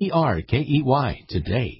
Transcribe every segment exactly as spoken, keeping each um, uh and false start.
E R K E Y today.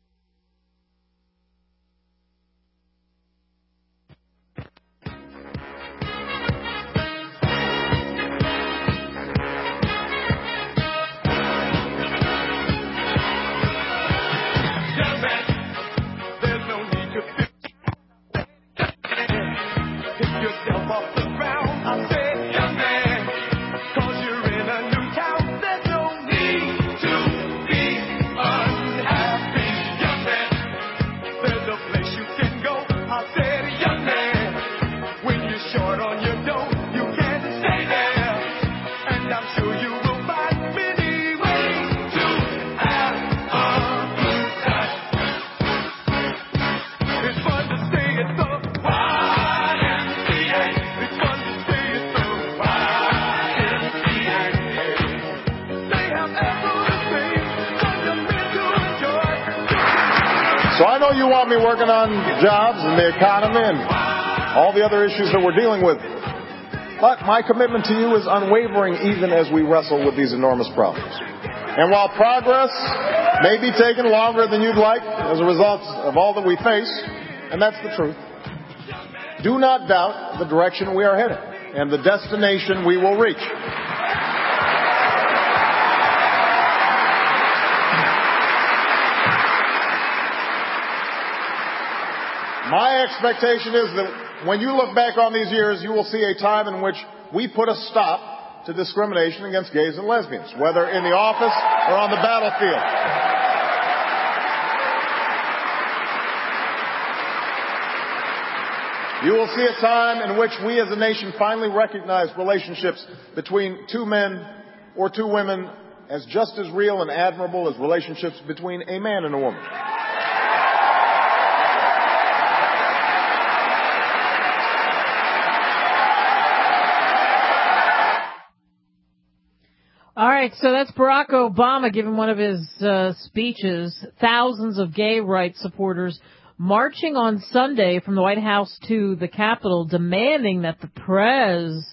So I know you want me working on jobs and the economy and all the other issues that we're dealing with. But my commitment to you is unwavering even as we wrestle with these enormous problems. And while progress may be taking longer than you'd like as a result of all that we face, and that's the truth, do not doubt the direction we are heading and the destination we will reach. My expectation is that when you look back on these years, you will see a time in which we put a stop to discrimination against gays and lesbians, whether in the office or on the battlefield. You will see a time in which we as a nation finally recognize relationships between two men or two women as just as real and admirable as relationships between a man and a woman. All right, so that's Barack Obama giving one of his uh, speeches. Thousands of gay rights supporters marching on Sunday from the White House to the Capitol, demanding that the prez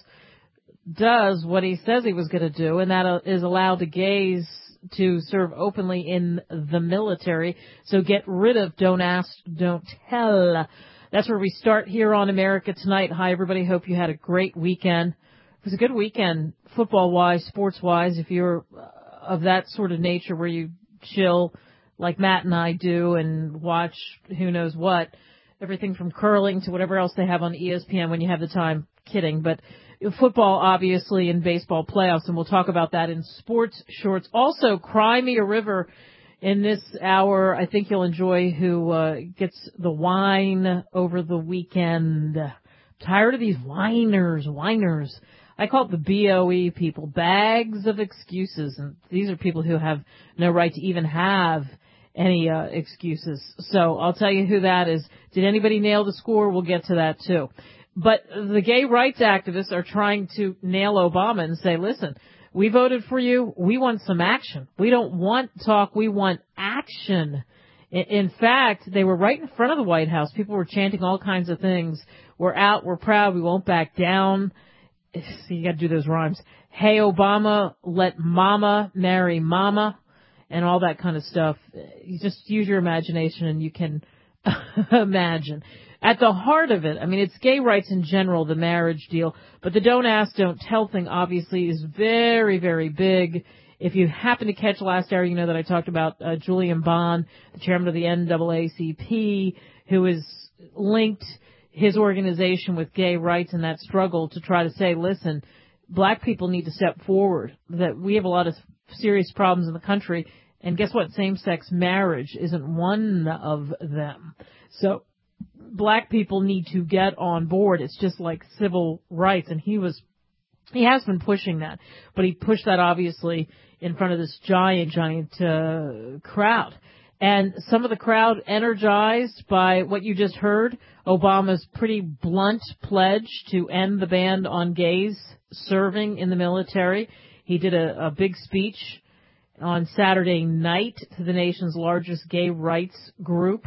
does what he says he was going to do, and that uh, is allow the gays to serve openly in the military. So get rid of Don't Ask, Don't Tell. That's where we start here on America Tonight. Hi, everybody. Hope you had a great weekend. It was a good weekend, football-wise, sports-wise, if you're of that sort of nature where you chill like Matt and I do and watch who knows what, everything from curling to whatever else they have on E S P N when you have the time. Kidding. But football, obviously, and baseball playoffs, and we'll talk about that in sports shorts. Also, Cry Me a River in this hour. I think you'll enjoy who uh, gets the wine over the weekend. Tired of these whiners, whiners. I call it the B O E people, bags of excuses. And these are people who have no right to even have any uh, excuses. So I'll tell you who that is. Did anybody nail the score? We'll get to that, too. But the gay rights activists are trying to nail Obama and say, listen, we voted for you. We want some action. We don't want talk. We want action. In fact, they were right in front of the White House. People were chanting all kinds of things. We're out. We're proud. We won't back down. So you got to do those rhymes. Hey, Obama, let mama marry mama and all that kind of stuff. You just use your imagination and you can imagine. At the heart of it, I mean, it's gay rights in general, the marriage deal, but the Don't Ask, Don't Tell thing obviously is very, very big. If you happen to catch last hour, you know that I talked about uh, Julian Bond, the chairman of the N double A C P, who is linked his organization with gay rights and that struggle to try to say, listen, black people need to step forward, that we have a lot of serious problems in the country, and guess what? Same-sex marriage isn't one of them. So black people need to get on board. It's just like civil rights, and he was, he has been pushing that, but he pushed that obviously in front of this giant, giant uh, crowd. And some of the crowd energized by what you just heard, Obama's pretty blunt pledge to end the ban on gays serving in the military. He did a, a big speech on Saturday night to the nation's largest gay rights group.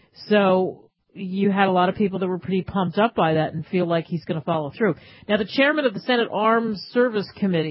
So you had a lot of people that were pretty pumped up by that and feel like he's going to follow through. Now, the chairman of the Senate Armed Service Committee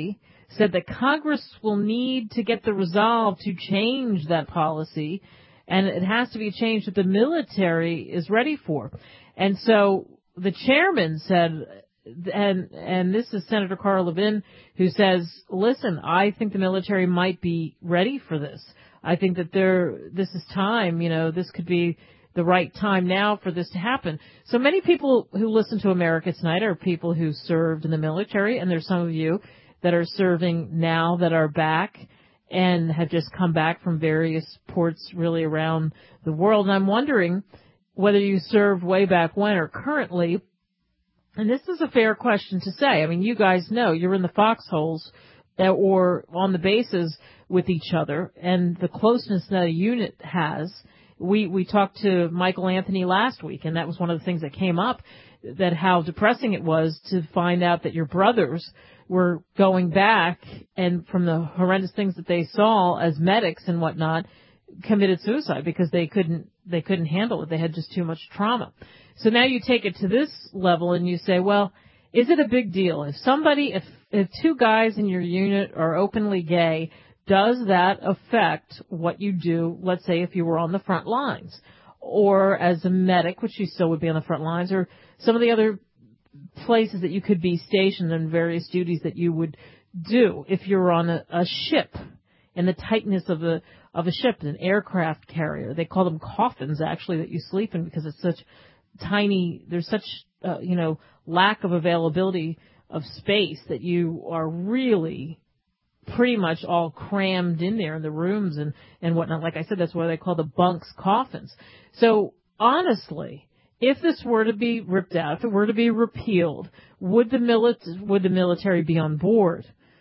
said that Congress will need to get the resolve to change that policy, and it has to be changed that the military is ready for. And so the chairman said, and and this is Senator Carl Levin, who says, listen, I think the military might be ready for this. I think that there, this is time, you know, this could be the right time now for this to happen. So many people who listen to America Tonight are people who served in the military, and there's some of you that are serving now that are back and have just come back from various ports really around the world. And I'm wondering whether you served way back when or currently. And this is a fair question to say. I mean, you guys know you're in the foxholes or on the bases with each other, and the closeness that a unit has. We we talked to Michael Anthony last week, and that was one of the things that came up, that how depressing it was to find out that your brothers were going back and from the horrendous things that they saw as medics and whatnot, committed suicide because they couldn't they couldn't handle it. They had just too much trauma. So now you take it to this level and you say, well, is it a big deal? If somebody, if, if two guys in your unit are openly gay, does that affect what you do, let's say, if you were on the front lines? Or as a medic, which you still would be on the front lines, or some of the other places that you could be stationed in various duties that you would do if you're on a, a ship in the tightness of a of a ship, an aircraft carrier. They call them coffins, actually, that you sleep in because it's such tiny, there's such, uh, you know, lack of availability of space that you are really pretty much all crammed in there in the rooms and, and whatnot. Like I said, that's why they call the bunks coffins. So honestly, if this were to be ripped out, if it were to be repealed, would the mili- would the military be on board?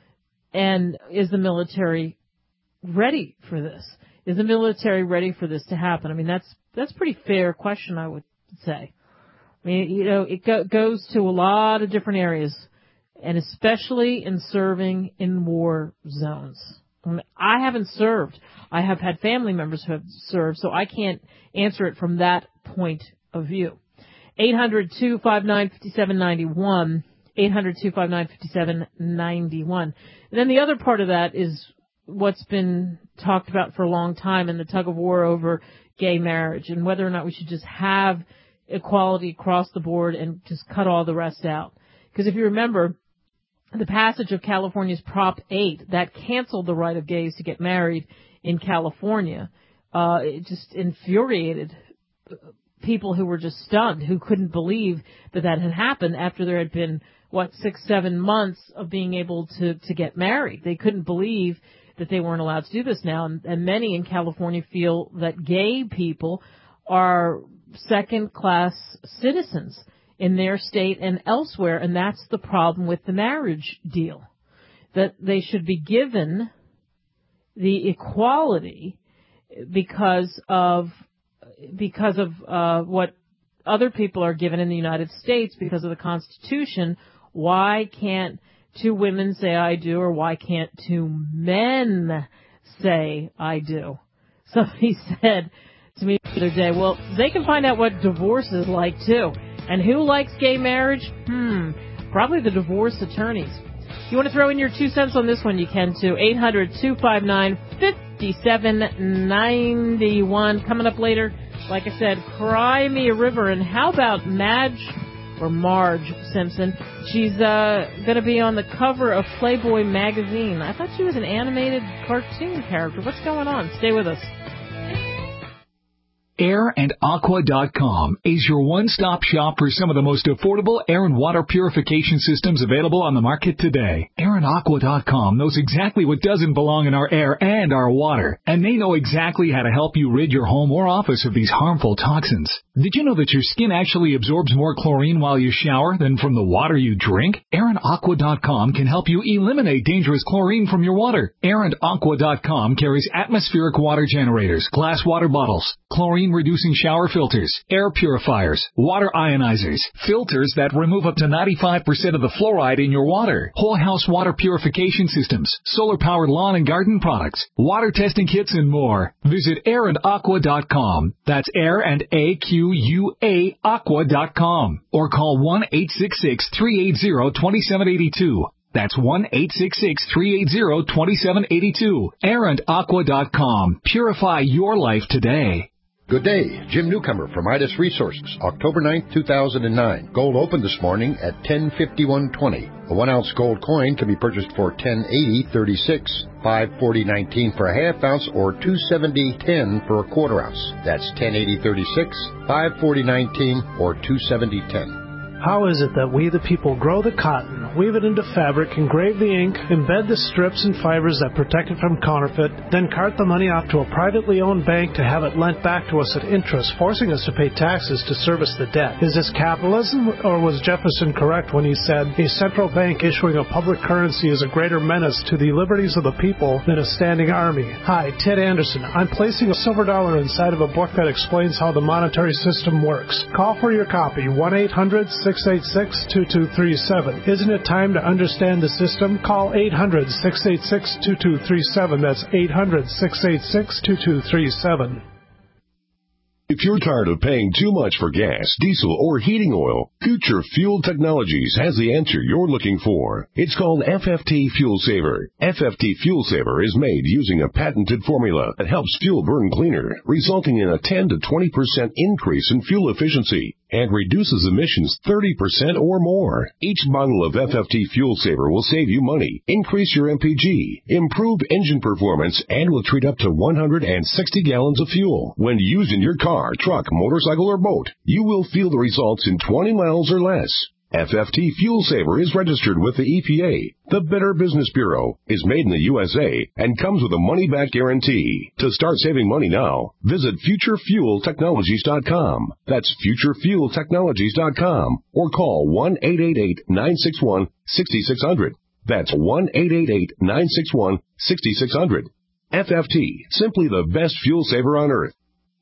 And is the military ready for this? Is the military ready for this to happen? I mean, that's that's a pretty fair question, I would say. I mean, you know, it go, goes to a lot of different areas, and especially in serving in war zones. I mean, I haven't served. I have had family members who have served, so I can't answer it from that point of view. eight hundred, two five nine, five seven nine one, eight hundred, two five nine, five seven nine one. And then the other part of that is what's been talked about for a long time in the tug of war over gay marriage and whether or not we should just have equality across the board and just cut all the rest out. Because if you remember, the passage of California's Prop eight, that canceled the right of gays to get married in California. Uh, it just infuriated people who were just stunned, who couldn't believe that that had happened after there had been, what, six, seven months of being able to, to get married. They couldn't believe that they weren't allowed to do this now. And, and many in California feel that gay people are second-class citizens in their state and elsewhere, and that's the problem with the marriage deal, that they should be given the equality because of because of uh, what other people are given in the United States because of the Constitution. Why can't two women say I do, or why can't two men say I do? Somebody said to me the other day, well, they can find out what divorce is like, too. And who likes gay marriage? Hmm, probably the divorce attorneys. If you want to throw in your two cents on this one, you can, too. eight hundred, two five nine, five seven nine one. Coming up later, like I said, Cry Me a River. And how about Madge, or Marge Simpson? She's uh, going to be on the cover of Playboy magazine. I thought she was an animated cartoon character. What's going on? Stay with us. air and aqua dot com is your one-stop shop for some of the most affordable air and water purification systems available on the market today. air and aqua dot com knows exactly what doesn't belong in our air and our water, and they know exactly how to help you rid your home or office of these harmful toxins. Did you know that your skin actually absorbs more chlorine while you shower than from the water you drink? air and aqua dot com can help you eliminate dangerous chlorine from your water. air and aqua dot com carries atmospheric water generators, glass water bottles, chlorine reducing shower filters, air purifiers, water ionizers, filters that remove up to ninety-five percent of the fluoride in your water, whole house water purification systems, solar powered lawn and garden products, water testing kits, and more. Visit air and aqua dot com. That's air and A Q U A aqua dot com. Or call one eight six six, three eight zero, two seven eight two. That's one eight six six, three eight zero, two seven eight two. Airand Aqua dot com. Purify your life today. Good day. Jim Newcomer from Midas Resources. October ninth, two thousand nine. Gold opened this morning at ten fifty-one twenty. A one-ounce gold coin can be purchased for ten eighty thirty-six, five forty nineteen for a half ounce, or two seventy ten for a quarter ounce. That's ten eighty thirty-six, five forty nineteen, or two seventy ten. How is it that we, the people, grow the cotton, weave it into fabric, engrave the ink, embed the strips and fibers that protect it from counterfeit, then cart the money off to a privately owned bank to have it lent back to us at interest, forcing us to pay taxes to service the debt? Is this capitalism, or was Jefferson correct when he said, a central bank issuing a public currency is a greater menace to the liberties of the people than a standing army? Hi, Ted Anderson. I'm placing a silver dollar inside of a book that explains how the monetary system works. Call for your copy, one eight hundred, six eight six, two two three seven. Isn't it time to understand the system? Call eight hundred, six eight six, two two three seven. That's eight hundred, six eight six, two two three seven. If you're tired of paying too much for gas, diesel, or heating oil, Future Fuel Technologies has the answer you're looking for. It's called F F T Fuel Saver. F F T Fuel Saver is made using a patented formula that helps fuel burn cleaner, resulting in a ten to twenty percent increase in fuel efficiency and reduces emissions thirty percent or more. Each bottle of F F T Fuel Saver will save you money, increase your M P G, improve engine performance, and will treat up to one hundred sixty gallons of fuel. When used in your car, truck, motorcycle, or boat, you will feel the results in twenty miles or less. F F T Fuel Saver is registered with the E P A. The Better Business Bureau, is made in the U S A and comes with a money-back guarantee. To start saving money now, visit Future Fuel Technologies dot com. That's Future Fuel Technologies dot com, or call one eight eight eight, nine six one, six six zero zero. That's one eight eight eight, nine six one, six six zero zero. F F T, simply the best fuel saver on earth.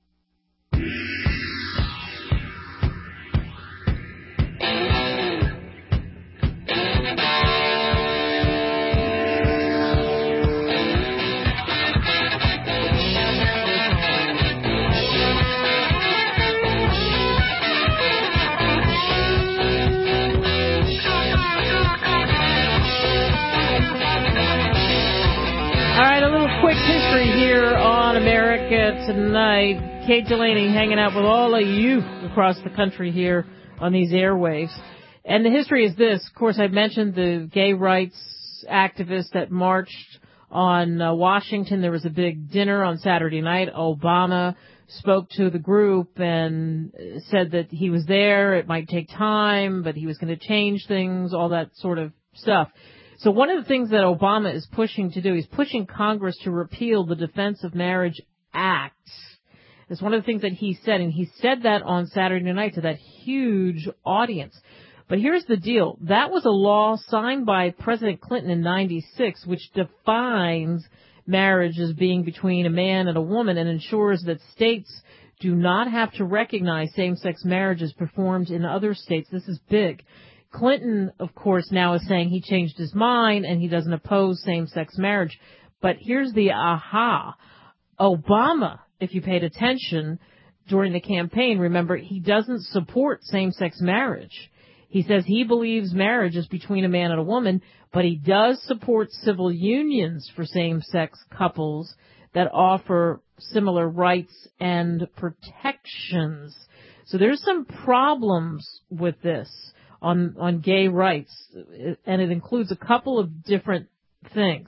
Quick history here on America Tonight. Kate Delaney hanging out with all of you across the country here on these airwaves. And the history is this. Of course, I mentioned the gay rights activists that marched on uh, Washington. There was a big dinner on Saturday night. Obama spoke to the group and said that he was there. It might take time, but he was going to change things, all that sort of stuff. So one of the things that Obama is pushing to do, he's pushing Congress to repeal the Defense of Marriage Act. It's one of the things that he said, and he said that on Saturday night to that huge audience. But here's the deal. That was a law signed by President Clinton in ninety-six, which defines marriage as being between a man and a woman and ensures that states do not have to recognize same-sex marriages performed in other states. This is big. Clinton, of course, now is saying he changed his mind and he doesn't oppose same-sex marriage. But here's the aha. Obama, if you paid attention during the campaign, remember, he doesn't support same-sex marriage. He says he believes marriage is between a man and a woman, but he does support civil unions for same-sex couples that offer similar rights and protections. So there's some problems with this. On, on gay rights, and it includes a couple of different things.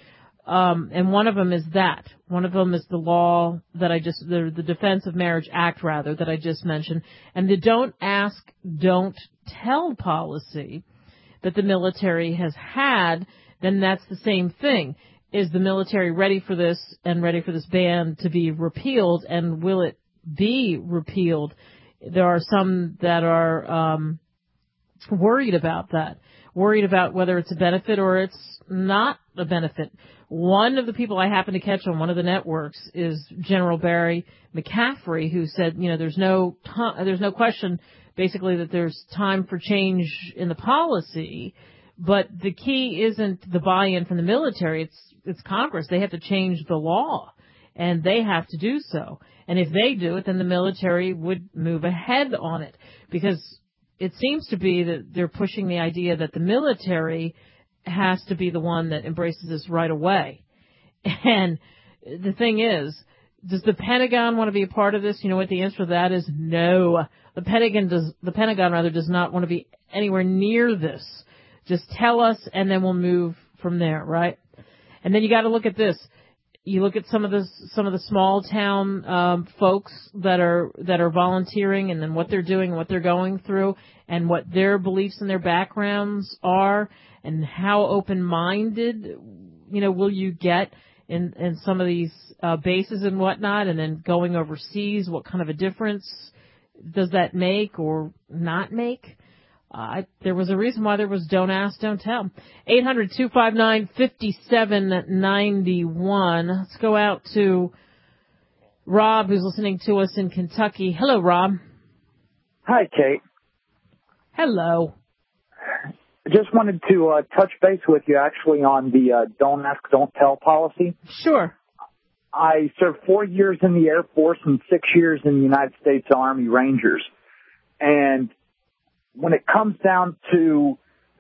Um, and one of them is that. One of them is the law that I just, the, the Defense of Marriage Act, rather, that I just mentioned. And the don't ask, don't tell policy that the military has had, then that's the same thing. Is the military ready for this and ready for this ban to be repealed? And will it be repealed? There are some that are, um, worried about that, worried about whether it's a benefit or it's not a benefit. One of the people I happen to catch on one of the networks is General Barry McCaffrey, who said, you know, there's no t- there's no question, basically, that there's time for change in the policy, but the key isn't the buy-in from the military. It's it's Congress. They have to change the law, and they have to do so. And if they do it, then the military would move ahead on it, because it seems to be that they're pushing the idea that the military has to be the one that embraces this right away. And the thing is, does the Pentagon want to be a part of this? You know what the answer to that is? No. The Pentagon does, the Pentagon rather does not want to be anywhere near this. Just tell us and then we'll move from there, right? And then you got to look at this. You look at some of the some of the small town um, folks that are that are volunteering, and then what they're doing, what they're going through, and what their beliefs and their backgrounds are, and how open-minded, you know, will you get in in some of these uh, bases and whatnot, and then going overseas, what kind of a difference does that make or not make? Uh, there was a reason why there was Don't Ask, Don't Tell. eight hundred, two five nine, five seven nine one. Let's go out to Rob, who's listening to us in Kentucky. Hello, Rob. Hi, Kate. Hello. Just wanted to uh, touch base with you, actually, on the uh, Don't Ask, Don't Tell policy. Sure. I served four years in the Air Force and six years in the United States Army Rangers. And when it comes down to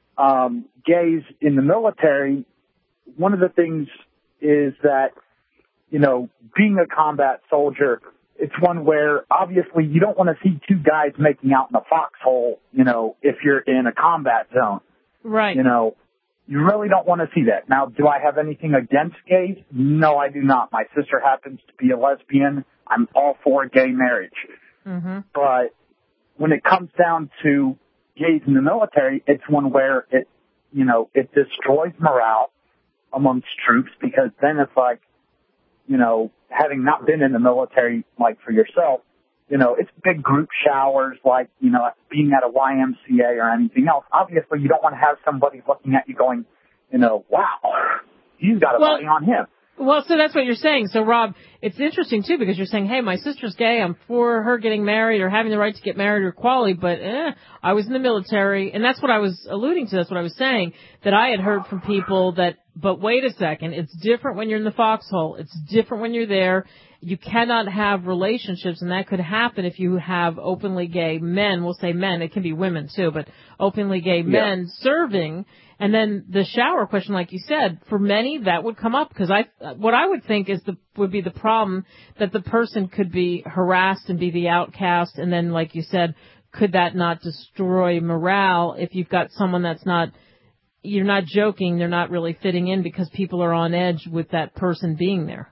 um, gays in the military, one of the things is that, you know, being a combat soldier, it's one where obviously you don't want to see two guys making out in a foxhole, you know, if you're in a combat zone. Right. You know, you really don't want to see that. Now, do I have anything against gays? No, I do not. My sister happens to be a lesbian. I'm all for gay marriage. Mm-hmm. But when it comes down to gays in the military, it's one where it, you know, it destroys morale amongst troops, because then it's like, you know, having not been in the military, like for yourself, you know, it's big group showers, like, you know, being at a Y M C A or anything else. Obviously, you don't want to have somebody looking at you going, you know, wow, he's got a well, body on him. Well, so that's what you're saying. So, Rob, it's interesting, too, because you're saying, hey, my sister's gay. I'm for her getting married or having the right to get married or equality, but eh, I was in the military. And that's what I was alluding to. That's what I was saying, that I had heard from people that, but wait a second, it's different when you're in the foxhole. It's different when you're there. You cannot have relationships, and that could happen if you have openly gay men. We'll say men. It can be women, too, but openly gay men yeah. serving. And then the shower question, like you said, for many that would come up, because I, what I would think is the would be the problem that the person could be harassed and be the outcast, and then, like you said, could that not destroy morale if you've got someone that's not, you're not joking, they're not really fitting in because people are on edge with that person being there.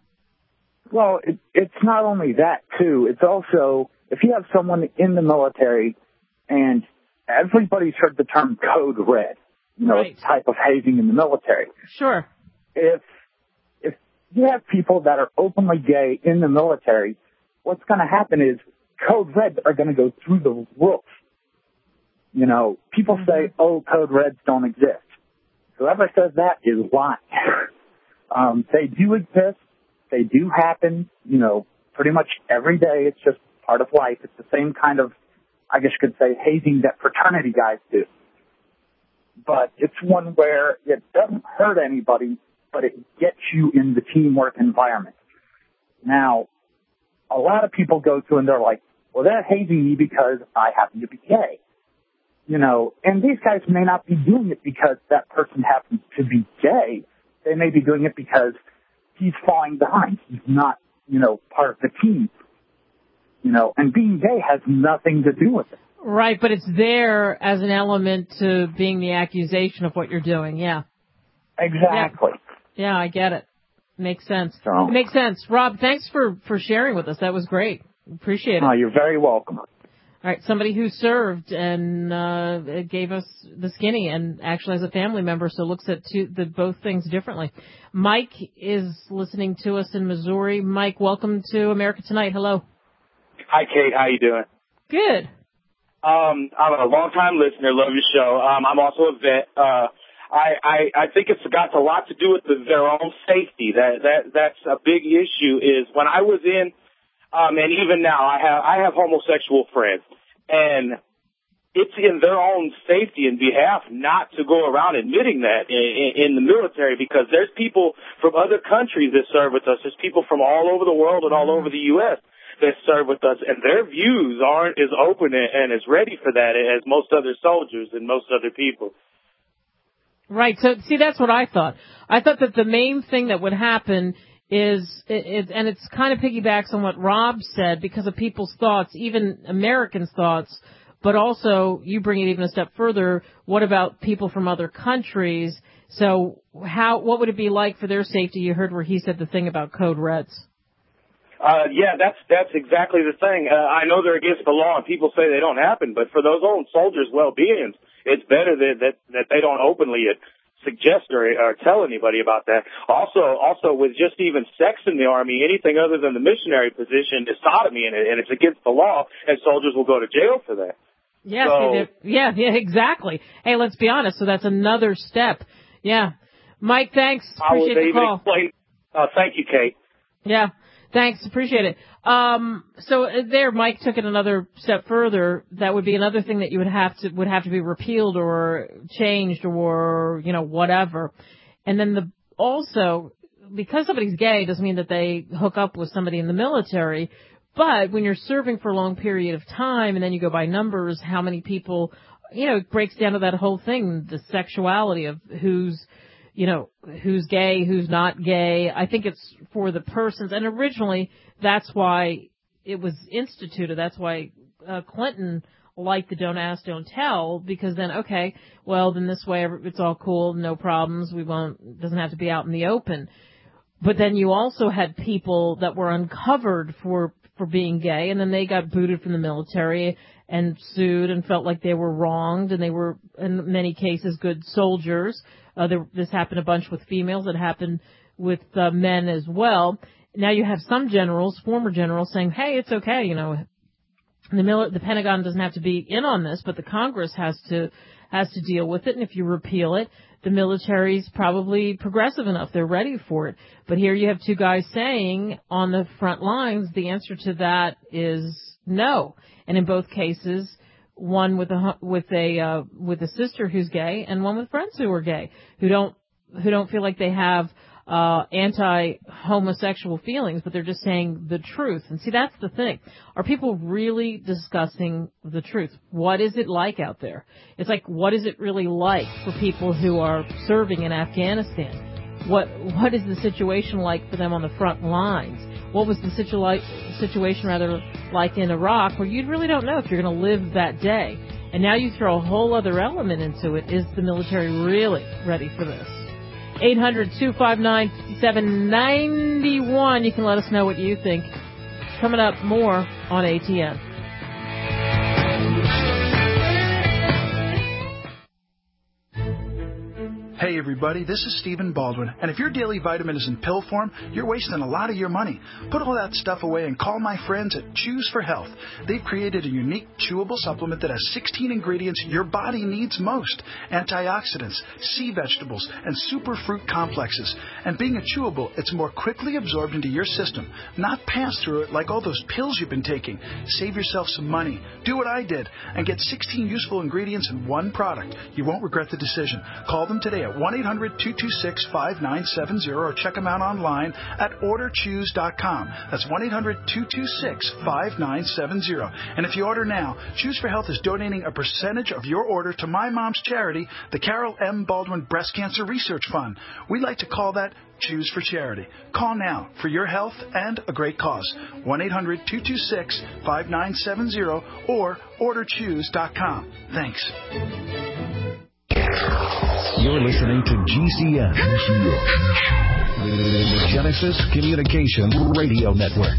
Well, it, it's not only that too. It's also if you have someone in the military, and everybody's heard the term code red. You know, right. type of hazing in the military. Sure. If if you have people that are openly gay in the military, what's going to happen is code reds are going to go through the roof. You know, people mm-hmm. say, oh, code reds don't exist. Whoever says that is lying. um, they do exist. They do happen, you know, pretty much every day. It's just part of life. It's the same kind of, I guess you could say, hazing that fraternity guys do. But it's one where it doesn't hurt anybody, but it gets you in the teamwork environment. Now, a lot of people go through and they're like, well, they're hazing me because I happen to be gay. You know, and these guys may not be doing it because that person happens to be gay. They may be doing it because he's falling behind. He's not, you know, part of the team. You know, and being gay has nothing to do with it. Right, but it's there as an element to being the accusation of what you're doing, yeah. Exactly. Yeah, yeah I get it. Makes sense. So, it makes sense. Rob, thanks for, for sharing with us. That was great. Appreciate it. Oh, you're very welcome. All right, somebody who served and uh, gave us the skinny and actually has a family member, so looks at two, the, both things differently. Mike is listening to us in Missouri. Mike, welcome to America Tonight. Hello. Hi, Kate. How you doing? Good. Um, I'm a long-time listener. Love your show. Um, I'm also a vet. Uh, I, I, I think it's got a lot to do with the, their own safety. That, that, that's a big issue is when I was in, um, and even now I have, I have homosexual friends, and it's in their own safety and behalf not to go around admitting that in, in the military, because there's people from other countries that serve with us. There's people from all over the world and all over the U S that serve with us, and their views aren't as open and as ready for that as most other soldiers and most other people. Right. So, see, that's what I thought. I thought that the main thing that would happen is, it, it, and it's kind of piggybacks on what Rob said because of people's thoughts, even Americans' thoughts, but also you bring it even a step further. What about people from other countries? So how, what would it be like for their safety? You heard where he said the thing about code reds. Uh, yeah, that's, that's exactly the thing. Uh, I know they're against the law and people say they don't happen, but for those own soldiers' well-being, it's better that, that, that they don't openly suggest or, or tell anybody about that. Also, also with just even sex in the Army, anything other than the missionary position is sodomy, and, and it's against the law, and soldiers will go to jail for that. Yeah, so, see, yeah, yeah, exactly. Hey, let's be honest. So that's another step. Yeah. Mike, thanks. Appreciate the call. Explain, uh, thank you, Kate. Yeah. Thanks. Appreciate it. Um, so there, Mike took it another step further. That would be another thing that you would have to, would have to be repealed or changed or, you know, whatever. And then the, also, because somebody's gay doesn't mean that they hook up with somebody in the military. But when you're serving for a long period of time and then you go by numbers, how many people, you know, it breaks down to that whole thing, the sexuality of who's, you know, who's gay, who's not gay. I think it's for the persons. And originally, that's why it was instituted. That's why uh, Clinton liked the don't ask, don't tell, because then, okay, well, then this way it's all cool, no problems. We won't, it doesn't have to be out in the open. But then you also had people that were uncovered for, for being gay, and then they got booted from the military and sued and felt like they were wronged, and they were, in many cases, good soldiers. Uh, there, this happened a bunch with females. It happened with uh, men as well. Now you have some generals, former generals, saying, hey, it's okay, you know, the, mil- the Pentagon doesn't have to be in on this, but the Congress has to has to deal with it, and if you repeal it, the military's probably progressive enough. They're ready for it. But here you have two guys saying on the front lines, the answer to that is no. And in both cases, one with a with a uh, with a sister who's gay, and one with friends who are gay, who don't who don't feel like they have uh anti-homosexual feelings, but they're just saying the truth. And see, that's the thing. Are people really discussing the truth? What is it like out there? It's like, what is it really like for people who are serving in Afghanistan? What what is the situation like for them on the front lines? What was the situa- situation rather like in Iraq, where you really don't know if you're going to live that day? And now you throw a whole other element into it. Is the military really ready for this? eight hundred, two five nine, seven nine one. You can let us know what you think. Coming up more on A T N. Hey everybody, this is Stephen Baldwin, and if your daily vitamin is in pill form, you're wasting a lot of your money. Put all that stuff away and call my friends at Choose for Health. They've created a unique chewable supplement that has sixteen ingredients your body needs most: antioxidants, sea vegetables, and superfruit complexes. And being a chewable, it's more quickly absorbed into your system, not passed through it like all those pills you've been taking. Save yourself some money. Do what I did and get sixteen useful ingredients in one product. You won't regret the decision. Call them today at one eight hundred, two two six, five nine seven zero or check them out online at order choose dot com. That's one eight hundred, two two six, five nine seven zero. And if you order now, Choose for Health is donating a percentage of your order to my mom's charity, the Carol M. Baldwin Breast Cancer Research Fund. We like to call that Choose for Charity. Call now for your health and a great cause. one eight hundred, two two six, five nine seven zero or order choose dot com. Thanks. You're listening to G C N, the Genesis Communications Radio Network.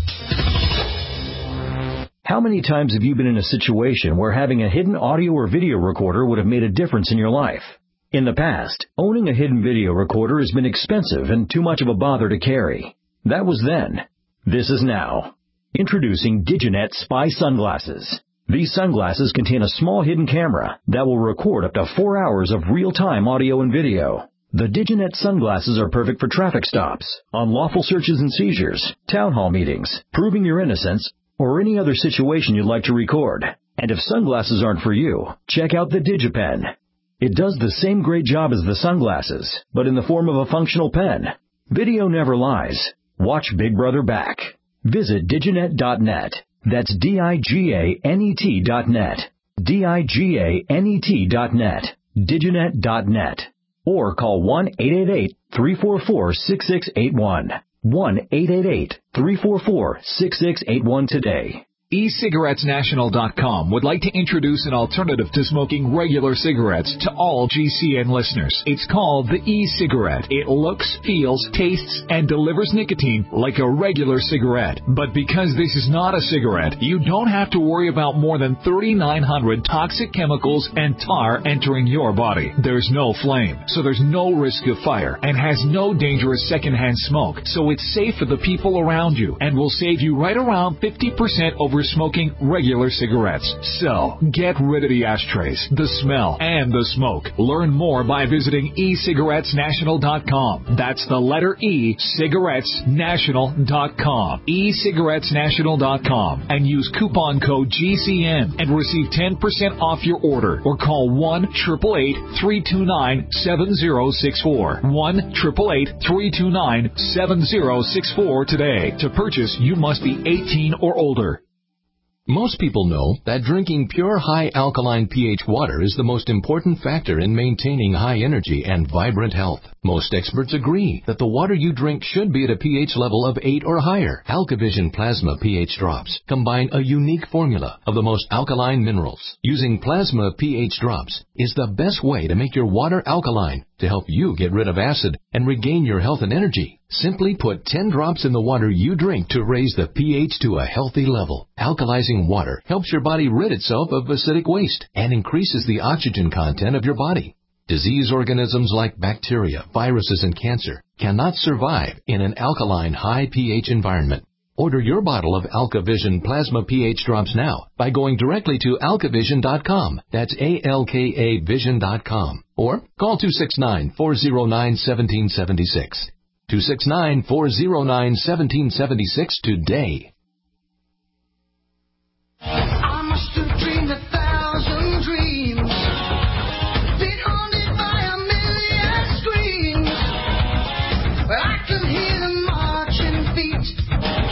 How many times have you been in a situation where having a hidden audio or video recorder would have made a difference in your life? In the past, owning a hidden video recorder has been expensive and too much of a bother to carry. That was then. This is now. Introducing Diginet Spy Sunglasses. These sunglasses contain a small hidden camera that will record up to four hours of real-time audio and video. The Diginet sunglasses are perfect for traffic stops, unlawful searches and seizures, town hall meetings, proving your innocence, or any other situation you'd like to record. And if sunglasses aren't for you, check out the DigiPen. It does the same great job as the sunglasses, but in the form of a functional pen. Video never lies. Watch Big Brother back. Visit diginet dot net. That's D I G A N E T dot net. D I G A N E T dot net. diginet dot net or call one eight eight eight, three four four, six six eight one. one eight eight eight, three four four, six six eight one today. e cigarettes national dot com would like to introduce an alternative to smoking regular cigarettes to all G C N listeners. It's called the e-cigarette. It looks, feels, tastes, and delivers nicotine like a regular cigarette. But because this is not a cigarette, you don't have to worry about more than thirty-nine hundred toxic chemicals and tar entering your body. There's no flame, so there's no risk of fire, and has no dangerous secondhand smoke. So it's safe for the people around you and will save you right around fifty percent over smoking regular cigarettes. So, get rid of the ashtrays, the smell, and the smoke. Learn more by visiting e cigarettes national dot com. That's the letter E, cigarettes national dot com. e cigarettes national dot com and use coupon code G C N and receive ten percent off your order or call one eight eight eight, three two nine, seven zero six four. one eight eight eight, three two nine, seven zero six four today. To purchase, you must be eighteen or older. Most people know that drinking pure high alkaline pH water is the most important factor in maintaining high energy and vibrant health. Most experts agree that the water you drink should be at a pH level of eight or higher. AlkaVision Plasma pH drops combine a unique formula of the most alkaline minerals. Using Plasma pH drops is the best way to make your water alkaline to help you get rid of acid and regain your health and energy. Simply put ten drops in the water you drink to raise the pH to a healthy level. Alkalizing water helps your body rid itself of acidic waste and increases the oxygen content of your body. Disease organisms like bacteria, viruses, and cancer cannot survive in an alkaline high pH environment. Order your bottle of AlkaVision Plasma pH drops now by going directly to alkavision dot com. That's A L K A vision dot com. Or call two six nine, four zero nine, one seven seven six. two six nine, four zero nine, one seven seven six today. I must have dreamed a thousand dreams, been haunted by a million screams. I can hear them marching feet.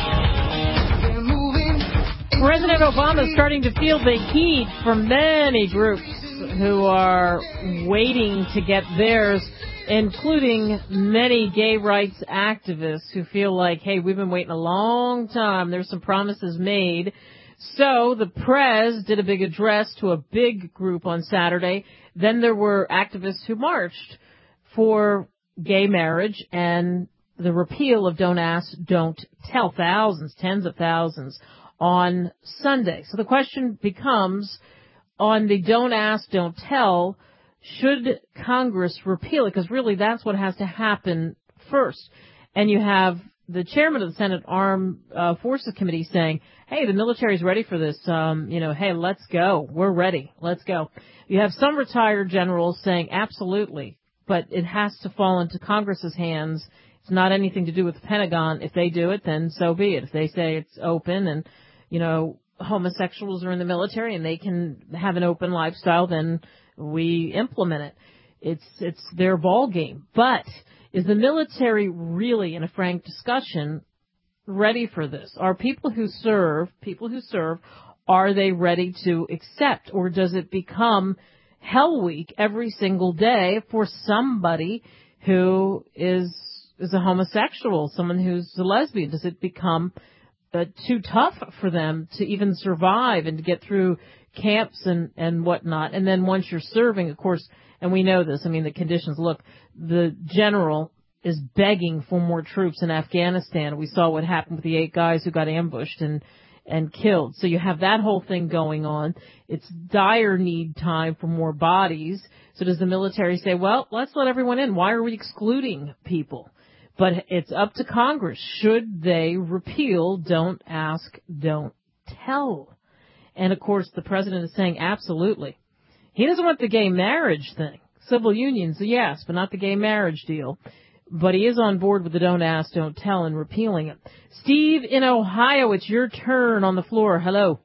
They're moving. President Obama is starting to feel the heat from many groups who are waiting to get theirs, including many gay rights activists who feel like, hey, we've been waiting a long time. There's some promises made. So the Prez did a big address to a big group on Saturday. Then there were activists who marched for gay marriage and the repeal of Don't Ask, Don't Tell, thousands, tens of thousands on Sunday. So the question becomes, on the Don't Ask, Don't Tell, should Congress repeal it? Because really that's what has to happen first. And you have the chairman of the Senate Armed uh, Forces Committee saying, hey, the military's ready for this. Um, you know, hey, let's go. We're ready. Let's go. You have some retired generals saying absolutely, but it has to fall into Congress's hands. It's not anything to do with the Pentagon. If they do it, then so be it. If they say it's open and, you know, homosexuals are in the military and they can have an open lifestyle, then we implement it. It's it's their ball game. But is the military really, in a frank discussion, ready for this? Are people who serve, people who serve, are they ready to accept? Or does it become Hell Week every single day for somebody who is is a homosexual, someone who's a lesbian? Does it become uh, too tough for them to even survive and to get through camps and, and whatnot? And then once you're serving, of course, and we know this, I mean, the conditions, look, the general is begging for more troops in Afghanistan. We saw what happened with the eight guys who got ambushed and, and killed. So you have that whole thing going on. It's dire need time for more bodies. So does the military say, well, let's let everyone in. Why are we excluding people? But it's up to Congress. Should they repeal Don't Ask, Don't Tell? And, of course, the president is saying absolutely. He doesn't want the gay marriage thing. Civil unions, yes, but not the gay marriage deal. But he is on board with the Don't Ask, Don't Tell and repealing it. Steve in Ohio, it's your turn on the floor. Hello.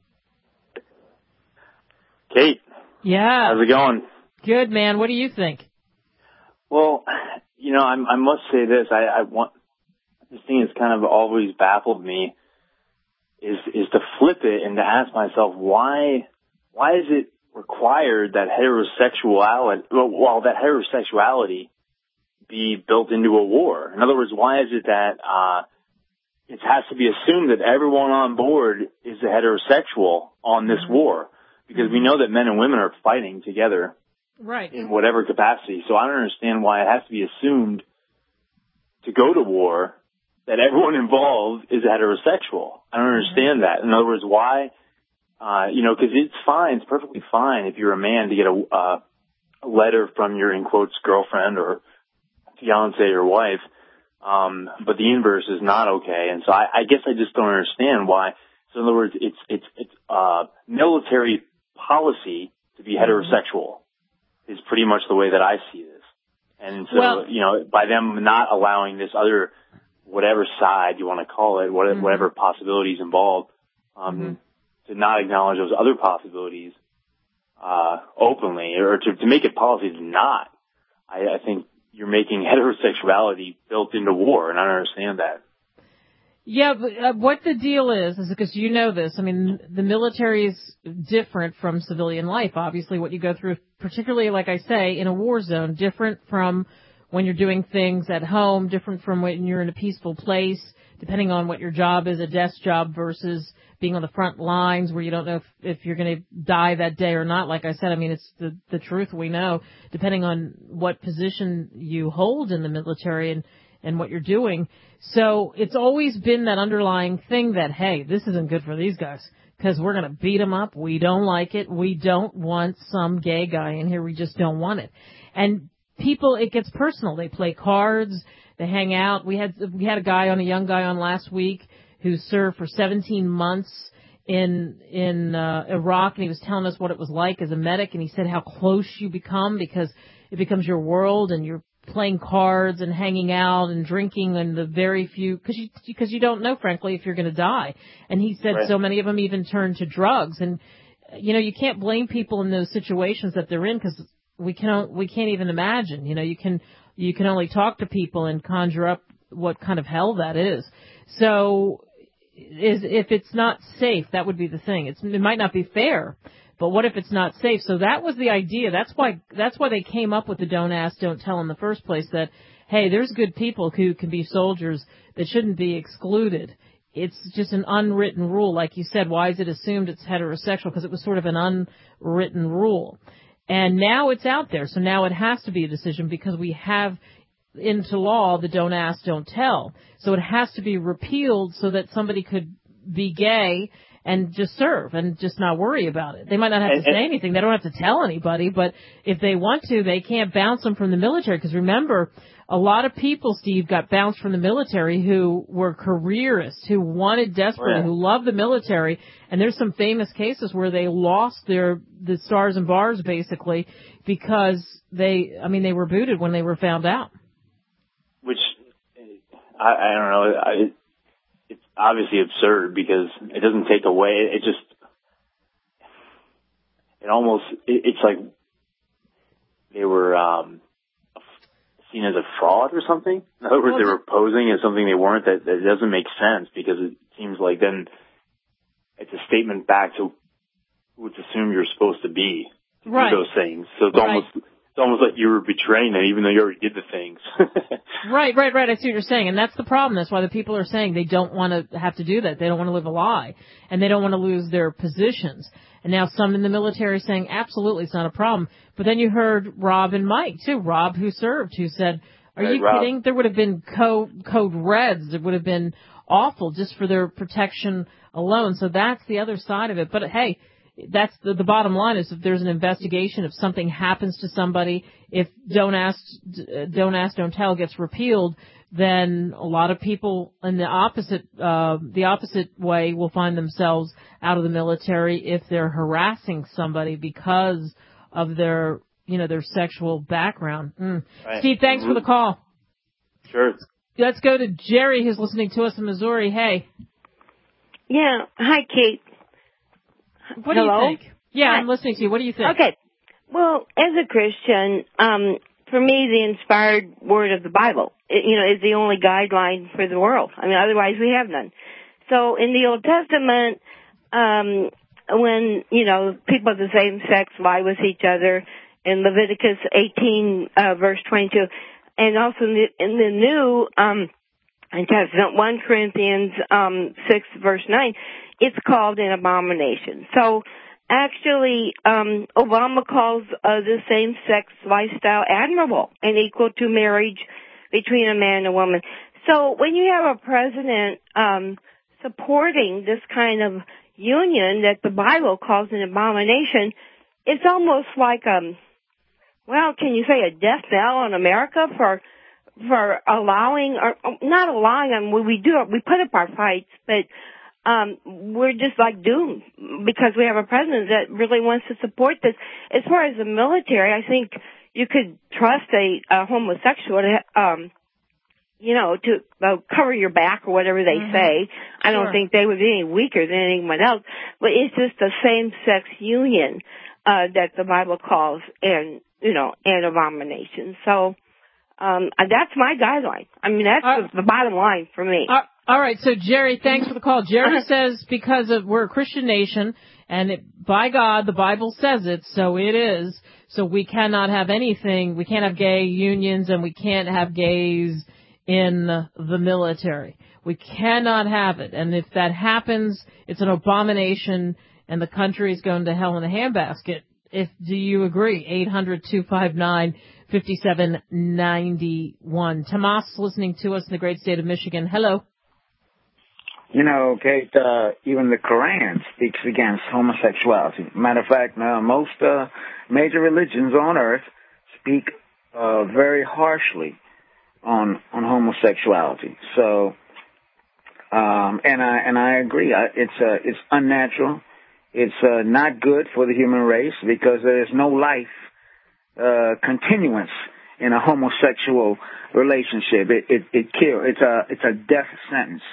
Kate. Yeah. How's it going? Good, man. What do you think? Well, you know, I, I must say this. I, I want this thing has kind of always baffled me. Is is to flip it and to ask myself why why is it required that heterosexuality, well, that heterosexuality be built into a war? In other words, why is it that uh, it has to be assumed that everyone on board is a heterosexual on this war? Because we know that men and women are fighting together, right, in whatever capacity. So I don't understand why it has to be assumed to go to war that everyone involved is heterosexual. I don't understand that. In other words, why? Uh, you know, because it's fine, it's perfectly fine if you're a man to get a, uh, a letter from your, in quotes, girlfriend or fiance or wife, um, but the inverse is not okay. And so I, I guess I just don't understand why. So in other words, it's it's it's uh, military policy to be heterosexual is pretty much the way that I see this. And so, well, you know, by them not allowing this other, whatever side you want to call it, whatever, mm-hmm. whatever possibilities involved, um, mm-hmm. to not acknowledge those other possibilities uh, openly, or to, to make it policy to not, I, I think you're making heterosexuality built into war, and I don't understand that. Yeah, but uh, what the deal is, is because you know this, I mean, the military is different from civilian life. Obviously, what you go through, particularly, like I say, in a war zone, different from when you're doing things at home, different from when you're in a peaceful place, depending on what your job is, a desk job versus being on the front lines where you don't know if, if you're going to die that day or not. Like I said, I mean, it's the, the truth we know, depending on what position you hold in the military and, and what you're doing. So it's always been that underlying thing that, hey, this isn't good for these guys because we're going to beat them up. We don't like it. We don't want some gay guy in here. We just don't want it. And people, it gets personal. They play cards. They hang out. We had we had a guy on, a young guy on last week who served for seventeen months in in uh, Iraq, and he was telling us what it was like as a medic, and he said how close you become because it becomes your world, and you're playing cards and hanging out and drinking, and the very few, because you because you don't know, frankly, if you're going to die. And he said right. so many of them even turn to drugs, and you know you can't blame people in those situations that they're in because we can't we can't even imagine. You know you can. You can only talk to people and conjure up what kind of hell that is. So is, if it's not safe, that would be the thing. It's, it might not be fair, but what if it's not safe? So that was the idea. That's why, that's why they came up with the don't ask, don't tell in the first place, that, hey, there's good people who can be soldiers that shouldn't be excluded. It's just an unwritten rule. Like you said, why is it assumed it's heterosexual? Because it was sort of an unwritten rule. And now it's out there, so now it has to be a decision because we have into law the don't ask, don't tell. So it has to be repealed so that somebody could be gay and just serve and just not worry about it. They might not have to say anything. They don't have to tell anybody, but if they want to, they can't bounce them from the military. Because remember, a lot of people, Steve, got bounced from the military who were careerists, who wanted desperately, oh, yeah. who loved the military. And there's some famous cases where they lost their the stars and bars, basically, because they, I mean, they were booted when they were found out. Which, I, I don't know, I, it's obviously absurd because it doesn't take away, it just, it almost, it, it's like they were, um, seen as a fraud or something. In other words, well, they were posing as something they weren't. That, that doesn't make sense because it seems like then it's a statement back to who it's assumed you're supposed to be to right. do those things. So it's right. almost it's almost like you were betraying them even though you already did the things. right, right, right. I see what you're saying. And that's the problem. That's why the people are saying they don't want to have to do that. They don't want to live a lie. And they don't want to lose their positions. And now some in the military are saying, absolutely, it's not a problem. But then you heard Rob and Mike, too. Rob, who served, who said, are hey, you Rob. kidding? There would have been code, code reds. It would have been awful just for their protection alone. So that's the other side of it. But, hey, that's the, the bottom line is if there's an investigation, if something happens to somebody, if don't ask, don't ask, don't tell gets repealed, then a lot of people in the opposite, uh, the opposite way will find themselves out of the military if they're harassing somebody because of their, you know, their sexual background. Mm. Right. Steve, thanks mm-hmm. for the call. Sure. Let's go to Jerry, who's listening to us in Missouri. Hey. Yeah. Hi, Kate. What Hello? do you think? Yeah, Hi. I'm listening to you. What do you think? Okay. Well, as a Christian, um, for me, the inspired word of the Bible, it, you know, is the only guideline for the world. I mean, otherwise we have none. So in the Old Testament, um, when, you know, people of the same sex lie with each other in Leviticus eighteen, uh, verse twenty-two, and also in the, in the New um, Testament, First Corinthians um, six, verse nine, it's called an abomination. So actually, um, Obama calls uh, the same-sex lifestyle admirable and equal to marriage between a man and a woman. So when you have a president um, supporting this kind of union that the Bible calls an abomination, it's almost like, um, well, can you say a death knell on America for for allowing, or not allowing them? We do we put up our fights, but um, we're just like doomed because we have a president that really wants to support this. As far as the military, I think you could trust a, a homosexual to, um, you know, to uh, cover your back or whatever they mm-hmm. say. I don't Sure. think they would be any weaker than anyone else, but it's just a same-sex union uh, that the Bible calls an, you know, an abomination. So um, that's my guideline. I mean, that's uh, the, the bottom line for me. Uh, all right. So, Jerry, thanks for the call. Jerry says because of we're a Christian nation, and it, by God, the Bible says it, so it is. So we cannot have anything. We can't have gay unions, and we can't have gays in the military. We cannot have it. And if that happens, it's an abomination, and the country is going to hell in a handbasket. If do you agree? eight hundred, two five nine, five seven nine one. Tomas listening to us in the great state of Michigan. Hello. You know, Kate, uh, even the Quran speaks against homosexuality. Matter of fact, uh, most uh, major religions on earth speak uh, very harshly on on homosexuality. So, um, and I and I agree. I, it's uh, it's unnatural. It's uh, not good for the human race because there is no life uh, continuance in a homosexual relationship. It it, it kills. It's a it's a death sentence.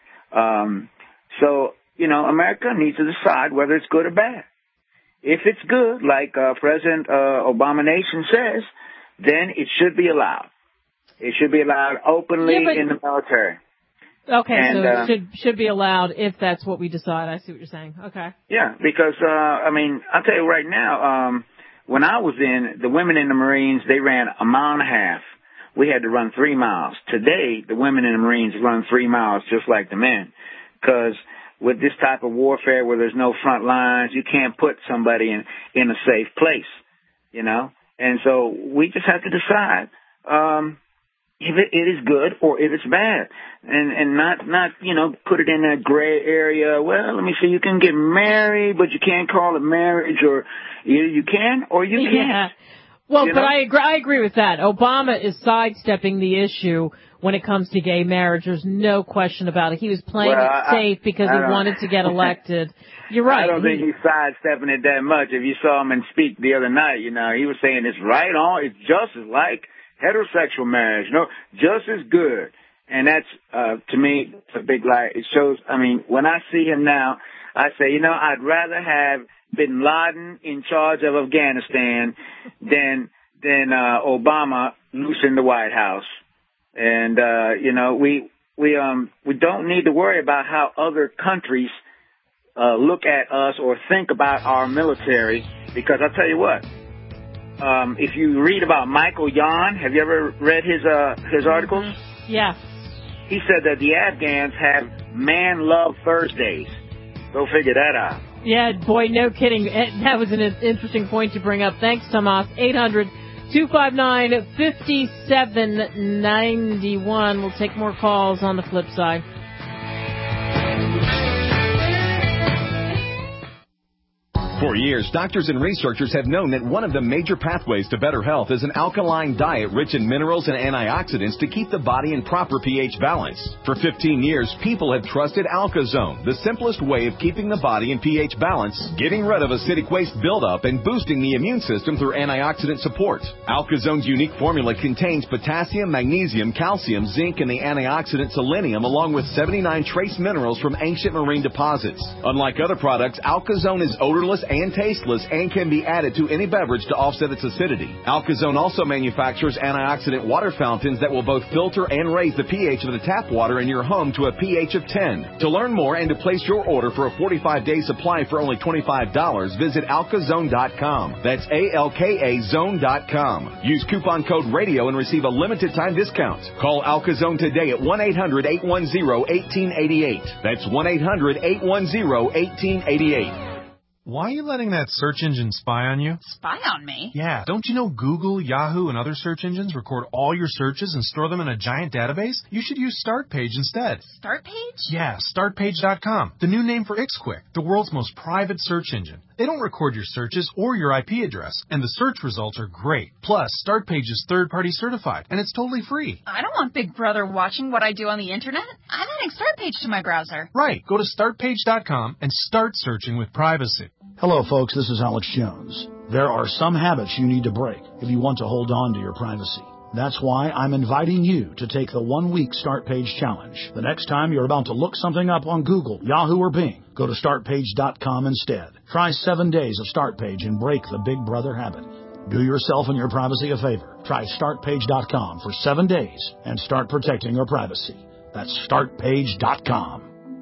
Um, so you know, America needs to decide whether it's good or bad. If it's good, like uh, President uh, Abomination says, then it should be allowed. It should be allowed openly yeah, but, in the military. Okay, and, so it uh, should should be allowed if that's what we decide. I see what you're saying. Okay. Yeah, because, uh, I mean, I'll tell you right now, um, when I was in, the women in the Marines, they ran a mile and a half. We had to run three miles. Today, the women in the Marines run three miles just like the men. Because with this type of warfare where there's no front lines, you can't put somebody in, in a safe place, you know? And so we just have to decide, um, if it, it is good or if it's bad, and and not not you know put it in that gray area. Well, let me see, you can get married, but you can't call it marriage, or you you can or you yeah. can't. Well, you but know? I agree. I agree with that. Obama is sidestepping the issue when it comes to gay marriage. There's no question about it. He was playing well, it safe I, because I he don't, wanted to get elected. You're right. I don't he, think he's sidestepping it that much. If you saw him and speak the other night, you know, he was saying it's right on. It's just as like heterosexual marriage, no, just as good. And that's, uh, to me, it's a big lie. It shows, I mean, when I see him now, I say, you know, I'd rather have bin Laden in charge of Afghanistan than, than, uh, Obama loose in the White House. And, uh, you know, we, we, um, we don't need to worry about how other countries, uh, look at us or think about our military, because I'll tell you what, Um, if you read about Michael Yon, have you ever read his uh, his articles? Yeah. He said that the Afghans have Man Love Thursdays. Go figure that out. Yeah, boy, no kidding. That was an interesting point to bring up. Thanks, Tomas. eight hundred, two five nine, five seven nine one. We'll take more calls on the flip side. For years, doctors and researchers have known that one of the major pathways to better health is an alkaline diet rich in minerals and antioxidants to keep the body in proper pH balance. For fifteen years, people have trusted AlkaZone, the simplest way of keeping the body in pH balance, getting rid of acidic waste buildup, and boosting the immune system through antioxidant support. AlkaZone's unique formula contains potassium, magnesium, calcium, zinc, and the antioxidant selenium, along with seventy-nine trace minerals from ancient marine deposits. Unlike other products, AlkaZone is odorless and tasteless and can be added to any beverage to offset its acidity. Alkazone also manufactures antioxidant water fountains that will both filter and raise the pH of the tap water in your home to a pH of ten. To learn more and to place your order for a forty-five day supply for only twenty-five dollars, visit alkazone dot com. That's A L K A zone dot com. Use coupon code RADIO and receive a limited time discount. Call Alkazone today at one eight hundred, eight one zero, one eight eight eight. That's one eight hundred, eight one zero, one eight eight eight. Why are you letting that search engine spy on you? Spy on me? Yeah, don't you know Google, Yahoo, and other search engines record all your searches and store them in a giant database? You should use StartPage instead. StartPage? Yeah, start page dot com, the new name for IxQuick, the world's most private search engine. They don't record your searches or your I P address, and the search results are great. Plus, StartPage is third-party certified, and it's totally free. I don't want Big Brother watching what I do on the internet. I'm adding StartPage to my browser. Right, go to start page dot com and start searching with privacy. Hello, folks. This is Alex Jones. There are some habits you need to break if you want to hold on to your privacy. That's why I'm inviting you to take the one-week Start Page Challenge. The next time you're about to look something up on Google, Yahoo, or Bing, go to start page dot com instead. Try seven days of StartPage and break the Big Brother habit. Do yourself and your privacy a favor. Try start page dot com for seven days and start protecting your privacy. That's start page dot com.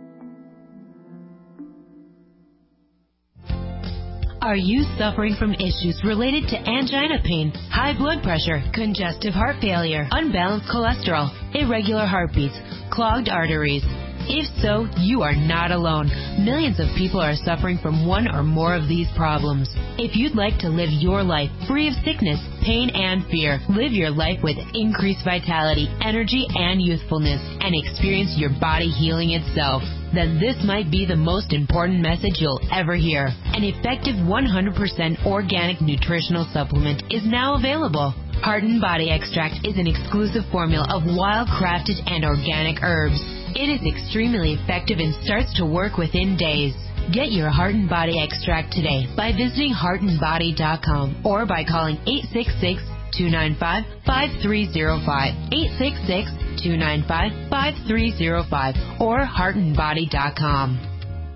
Are you suffering from issues related to angina pain, high blood pressure, congestive heart failure, unbalanced cholesterol, irregular heartbeats, clogged arteries? If so, you are not alone. Millions of people are suffering from one or more of these problems. If you'd like to live your life free of sickness, pain, and fear, live your life with increased vitality, energy, and youthfulness, and experience your body healing itself, then this might be the most important message you'll ever hear. An effective one hundred percent organic nutritional supplement is now available. Heart and Body Extract is an exclusive formula of wild-crafted and organic herbs. It is extremely effective and starts to work within days. Get your Heart and Body Extract today by visiting heart and body dot com or by calling eight six six, two nine five, five three zero five, eight six six, two nine five, five three zero five, or heart and body dot com.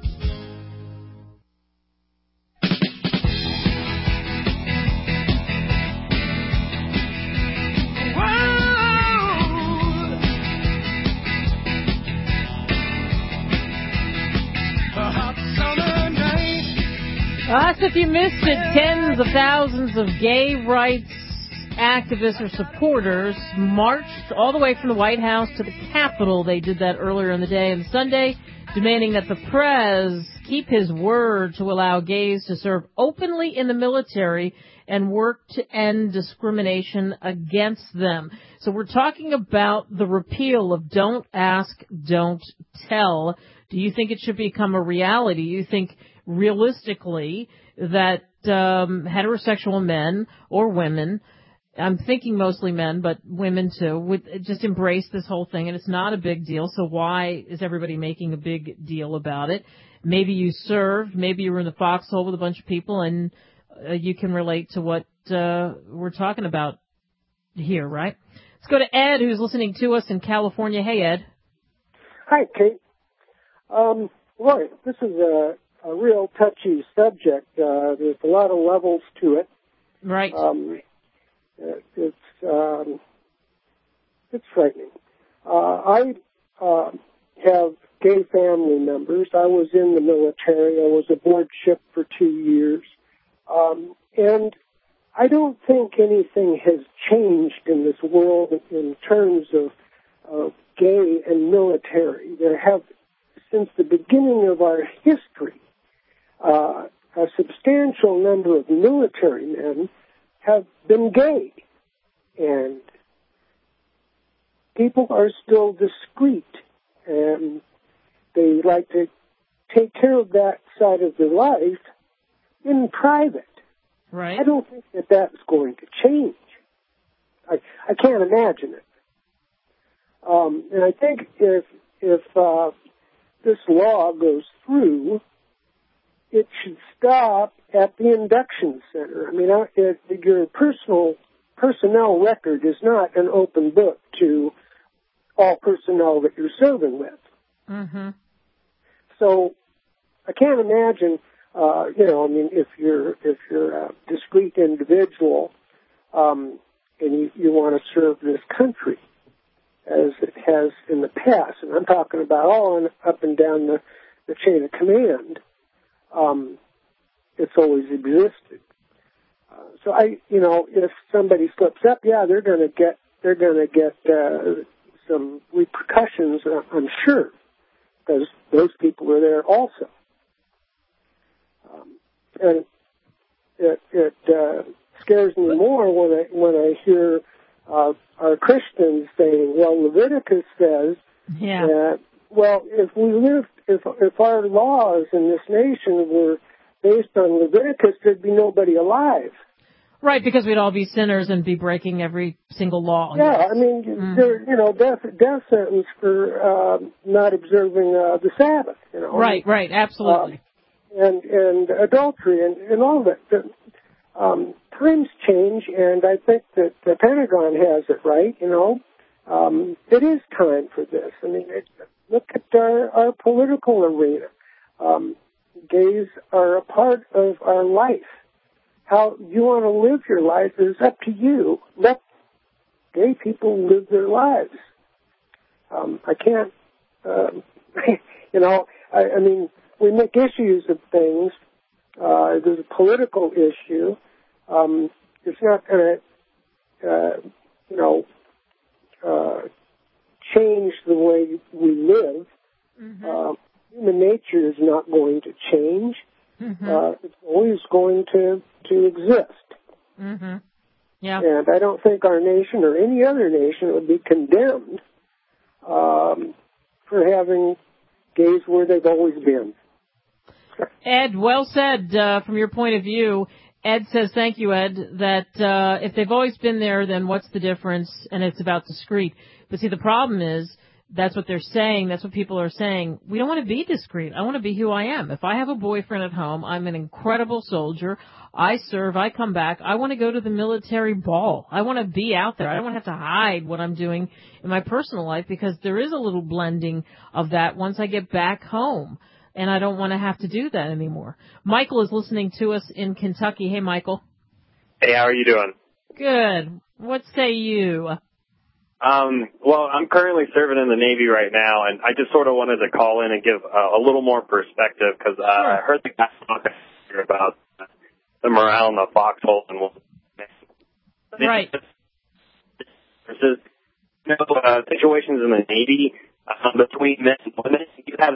Us, if you missed it, tens of thousands of gay rights activists or supporters marched all the way from the White House to the Capitol. They did that earlier in the day on Sunday, demanding that the Prez keep his word to allow gays to serve openly in the military and work to end discrimination against them. So we're talking about the repeal of Don't Ask, Don't Tell. Do you think it should become a reality? Do you think realistically that um, heterosexual men or women, I'm thinking mostly men, but women too, would just embrace this whole thing? And it's not a big deal, so why is everybody making a big deal about it? Maybe you served, maybe you were in the foxhole with a bunch of people, and uh, you can relate to what uh, we're talking about here, right? Let's go to Ed, who's listening to us in California. Hey, Ed. Hi, Kate. Um, right, this is a, a real touchy subject. Uh, there's a lot of levels to it. Right. Um, it's um, it's frightening. Uh, I uh, have gay family members. I was in the military. I was aboard ship for two years. Um, and I don't think anything has changed in this world in terms of, of gay and military. There have, since the beginning of our history, uh, a substantial number of military men have been gay. And people are still discreet, and they like to take care of that side of their life in private. Right. I don't think that that's going to change. I I can't imagine it. Um, and I think if if uh, this law goes through, it should stop at the induction center. I mean, I, it, your personal personnel record is not an open book to all personnel that you're serving with. Mm-hmm. So I can't imagine uh, you know, I mean, if you're if you're a discrete individual um, and you, you want to serve this country as it has in the past, and I'm talking about all on, up and down the, the chain of command, um, it's always existed. Uh, so I, you know, if somebody slips up, yeah, they're going to get they're going to get uh, some repercussions, uh, I'm sure, because those people are there also. Um, and it, it uh, scares me more when I when I hear uh, our Christians saying, "Well, Leviticus says Yeah. that, well, if we lived, if if our laws in this nation were based on Leviticus, there'd be nobody alive." Right, because we'd all be sinners and be breaking every single law. Yeah, Yes. I mean, Mhm. there, you know, death death sentence for uh, not observing uh, the Sabbath. You know, Right, right, absolutely. Uh, and and adultery and and all that. The, um, times change, and I think that the Pentagon has it right. You know, um, it is time for this. I mean, it, look at our our political arena. Um, gays are a part of our life. How you want to live your life is up to you. Let gay people live their lives. Um, I can't, um, you know, I, I mean, we make issues of things. Uh, there's a political issue. Um, it's not going to, uh, you know, uh, change the way we live. Mm-hmm. Uh, human nature is not going to change. Mm-hmm. Uh, it's always going to, to exist. Mm-hmm. Yeah. And I don't think our nation or any other nation would be condemned um, for having gays where they've always been. Ed, well said uh, from your point of view. Ed says, thank you, Ed, that uh, if they've always been there, then what's the difference? And it's about discreet. But see, the problem is, that's what they're saying. That's what people are saying. We don't want to be discreet. I want to be who I am. If I have a boyfriend at home, I'm an incredible soldier. I serve. I come back. I want to go to the military ball. I want to be out there. I don't want to have to hide what I'm doing in my personal life because there is a little blending of that once I get back home. And I don't want to have to do that anymore. Michael is listening to us in Kentucky. Hey, Michael. Hey, how are you doing? Good. What say you? Um, well, I'm currently serving in the Navy right now, and I just sort of wanted to call in and give uh, a little more perspective because uh, I heard the guy talking here about the morale in the foxhole and what. Right. Versus, you know, uh, situations in the Navy uh, between men and women. You have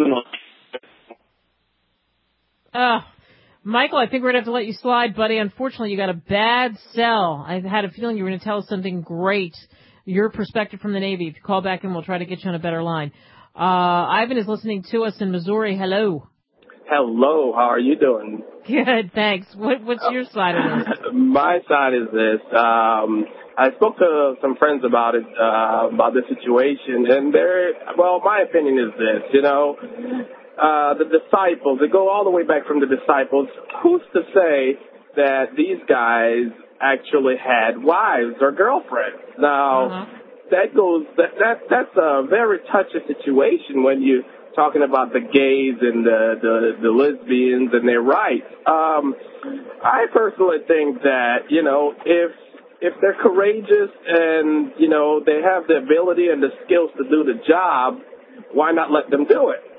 Uh, Michael, I think we're going to have to let you slide, buddy. Unfortunately, you got a bad sell. I had a feeling you were going to tell us something great. Your perspective from the Navy. If you call back in, we'll try to get you on a better line. Uh, Ivan is listening to us in Missouri. Hello. Hello, how are you doing? Good, thanks. What, what's your side of this? My side is this. Um, I spoke to some friends about it, uh, about the situation, and they're, well, my opinion is this, you know, uh, the disciples, they go all the way back from the disciples. Who's to say that these guys actually had wives or girlfriends? Now, uh-huh. that goes, that, that, that's a very touchy situation when you talking about the gays and the, the, the lesbians and their rights. Um, I personally think that, you know, if, if they're courageous and, you know, they have the ability and the skills to do the job, why not let them do it?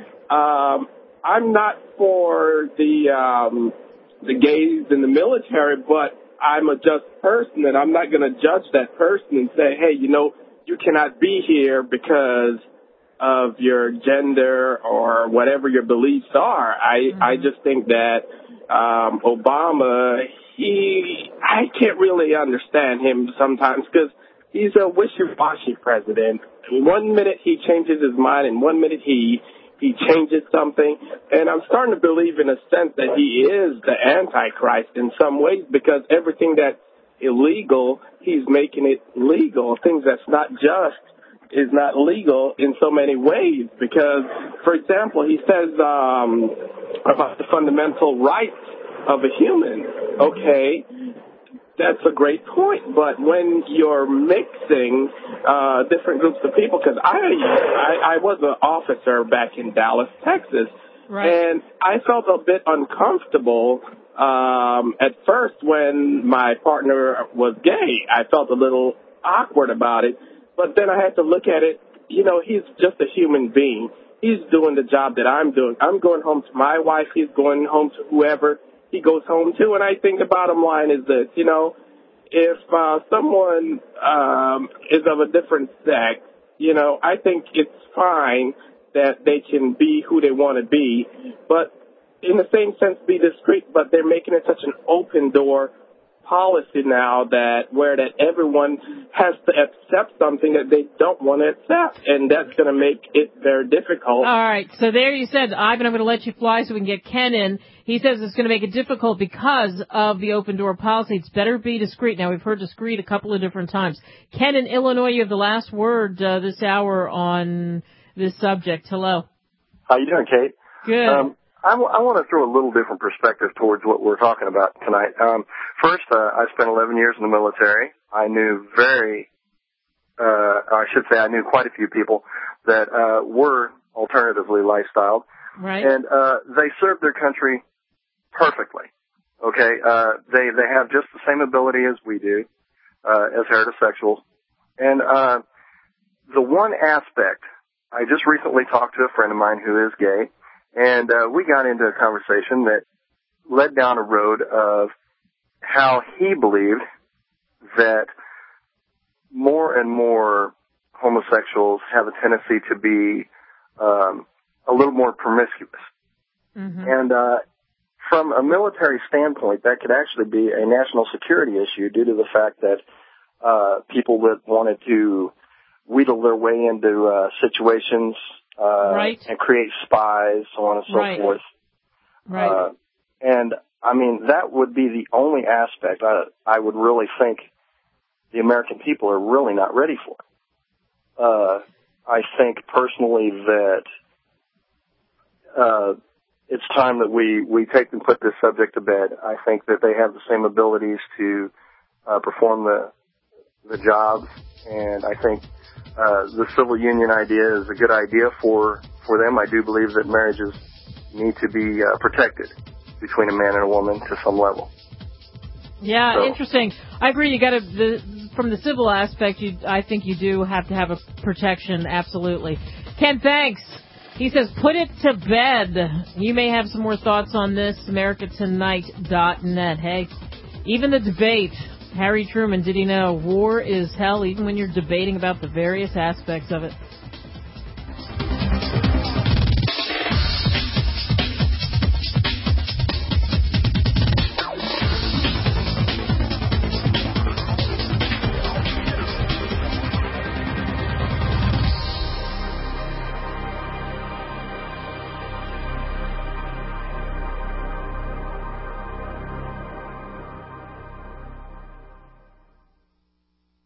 Um, I'm not for the, um, the gays in the military, but I'm a just person and I'm not going to judge that person and say, hey, you know, you cannot be here because of your gender or whatever your beliefs are. I, mm-hmm. I just think that, um, Obama, he, I can't really understand him sometimes because he's a wishy-washy president. One minute he changes his mind and one minute he, he changes something. And I'm starting to believe in a sense that he is the Antichrist in some ways because everything that's illegal, he's making it legal. Things that's not just is not legal in so many ways because, for example, he says um, about the fundamental rights of a human. Okay, that's a great point, but when you're mixing uh, different groups of people, because I, I I was an officer back in Dallas, Texas, Right. And I felt a bit uncomfortable um, at first when my partner was gay. I felt a little awkward about it. But then I had to look at it, you know, he's just a human being. He's doing the job that I'm doing. I'm going home to my wife. He's going home to whoever he goes home to. And I think the bottom line is this, you know, if uh, someone um, is of a different sex, you know, I think it's fine that they can be who they want to be, but in the same sense be discreet, but they're making it such an open door policy now that where that everyone has to accept something that they don't want to accept, and that's going to make it very difficult. All right, so there you said, Ivan, I'm going to let you fly so we can get Ken in. He says it's going to make it difficult because of the open door policy. It's better be discreet. Now, we've heard discreet a couple of different times. Ken in Illinois, you have the last word uh, this hour on this subject. Hello. How you doing, Kate? Good. Um, I, w- I want to throw a little different perspective towards what we're talking about tonight. Um, first, uh, I spent eleven years in the military. I knew very, uh, I should say I knew quite a few people that uh, were alternatively lifestyled. Right. And uh, they served their country perfectly. Okay? Uh, they, they have just the same ability as we do, uh, as heterosexuals. And uh, the one aspect, I just recently talked to a friend of mine who is gay, and uh, we got into a conversation that led down a road of how he believed that more and more homosexuals have a tendency to be um, a little more promiscuous. Mm-hmm. And uh, from a military standpoint, that could actually be a national security issue due to the fact that uh, people that wanted to wheedle their way into uh, situations uh, right. and create spies, so on and so right. forth. Right. Uh, and, I mean, that would be the only aspect I, I would really think the American people are really not ready for. Uh, I think personally that uh, it's time that we, we take and put this subject to bed. I think that they have the same abilities to uh, perform the the job, and I think uh, the civil union idea is a good idea for, for them. I do believe that marriages need to be uh, protected between a man and a woman to some level. Yeah, so. Interesting. I agree. You got to the, from the civil aspect. You, I think you do have to have a protection. Absolutely. Ken, thanks. He says, put it to bed. You may have some more thoughts on this. America Tonight dot net. Hey, even the debate. Harry Truman, did he know war is hell even when you're debating about the various aspects of it?